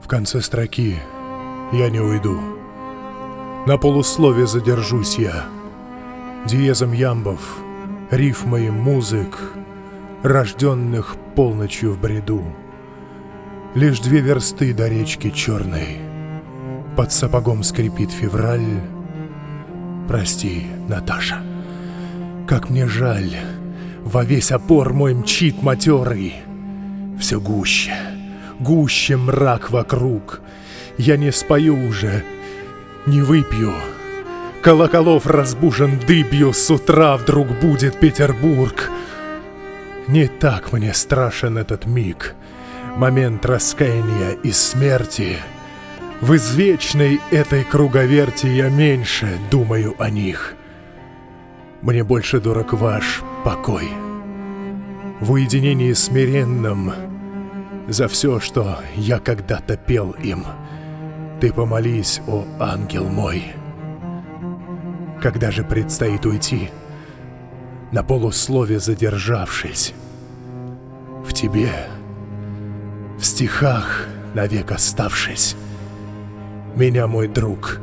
В конце строки я не уйду. На полуслове задержусь я. Диезом ямбов, рифмой музык, рожденных полночью в бреду. Лишь 2 версты до речки черной. Под сапогом скрипит февраль. Прости, Наташа, как мне жаль, во весь опор мой мчит матерый. Все гуще, гуще мрак вокруг. Я не спою уже, не выпью. Колоколов разбужен дыбью, с утра вдруг будет Петербург. Не так мне страшен этот миг, момент раскаяния и смерти. В извечной этой круговерти я меньше думаю о них. Мне больше дорог ваш покой. В уединении смиренном за все, что я когда-то пел им, ты помолись, о ангел мой. Когда же предстоит уйти, на полуслове задержавшись, в тебе, в стихах навек оставшись, меня, мой друг,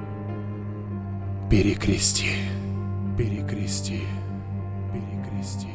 перекрести, перекрести, перекрести.